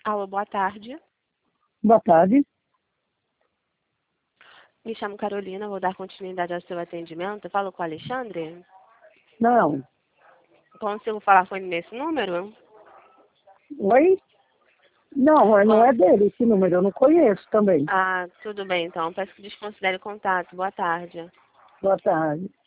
Alô, boa tarde. Boa tarde. Me chamo Carolina, vou dar continuidade ao seu atendimento. Eu falo com o Alexandre? Não. Consigo falar com ele nesse número? Oi? Não, não é dele esse número, eu não conheço também. Ah, tudo bem então. Peço que desconsidere o contato. Boa tarde. Boa tarde.